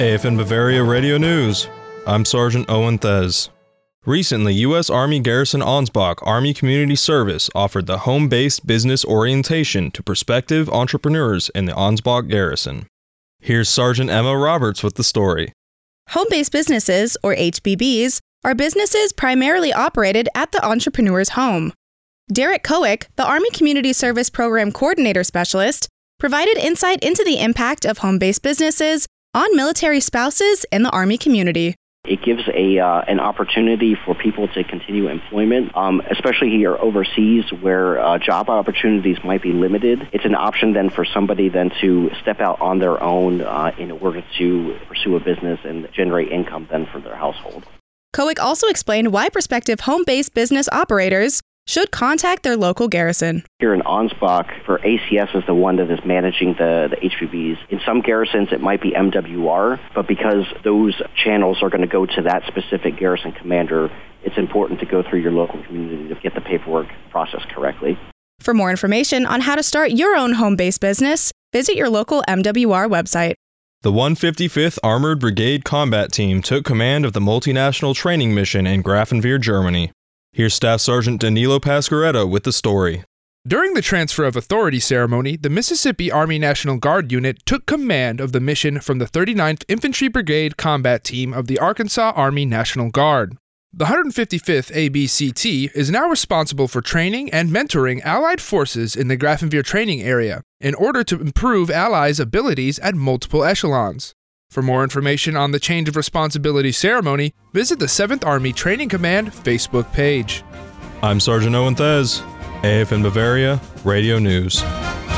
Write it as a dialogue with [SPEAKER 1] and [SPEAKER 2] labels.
[SPEAKER 1] AFN Bavaria Radio News. I'm Sergeant Owen Thez. Recently, U.S. Army Garrison Ansbach Army Community Service offered the home-based business orientation to prospective entrepreneurs in the Ansbach Garrison. Here's Sergeant Emma Roberts with the story.
[SPEAKER 2] Home-based businesses, or HBBs, are businesses primarily operated at the entrepreneur's home. Derek Kowick, the Army Community Service Program Coordinator Specialist, provided insight into the impact of home-based businesses on military spouses in the Army community.
[SPEAKER 3] It gives an opportunity for people to continue employment, especially here overseas where job opportunities might be limited. It's an option then for somebody then to step out on their own in order to pursue a business and generate income then for their household.
[SPEAKER 2] Kowick also explained why prospective home-based business operators should contact their local garrison.
[SPEAKER 3] Here in Ansbach, for ACS is the one that is managing the HBBs. In some garrisons, it might be MWR, but because those channels are going to go to that specific garrison commander, it's important to go through your local community to get the paperwork processed correctly.
[SPEAKER 2] For more information on how to start your own home-based business, visit your local MWR website.
[SPEAKER 1] The 155th Armored Brigade Combat Team took command of the multinational training mission in Grafenwehr, Germany. Here's Staff Sergeant Danilo Pasquaretta with the story.
[SPEAKER 4] During the transfer of authority ceremony, the Mississippi Army National Guard unit took command of the mission from the 39th Infantry Brigade Combat Team of the Arkansas Army National Guard. The 155th ABCT is now responsible for training and mentoring Allied forces in the Grafenwehr training area in order to improve Allies' abilities at multiple echelons. For more information on the change of responsibility ceremony, visit the 7th Army Training Command Facebook page.
[SPEAKER 1] I'm Sergeant Owen Thez, AFN Bavaria Radio News.